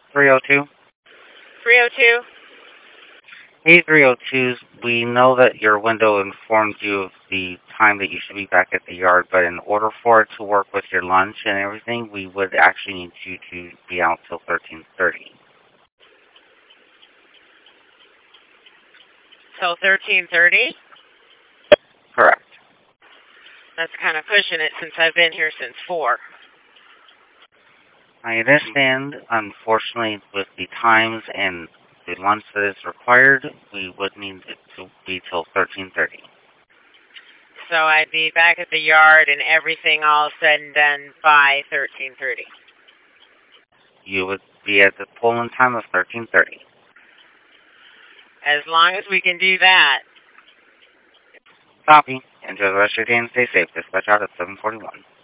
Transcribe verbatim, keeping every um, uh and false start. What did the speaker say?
three oh two? three oh two? Hey, three oh twos, we know that your window informed you of the time that you should be back at the yard, but in order for it to work with your lunch and everything, we would actually need you to be out till thirteen thirty. Till thirteen thirty? Correct. That's kind of pushing it since I've been here since four. I understand, unfortunately, with the times and the lunch that is required, we would need it to be till thirteen thirty. So I'd be back at the yard and everything all said and done by thirteen thirty. You would be at the pull-in time of thirteen thirty. As long as we can do that. Copy. Enjoy the rest of your day and stay safe. Dispatch out at seven forty-one.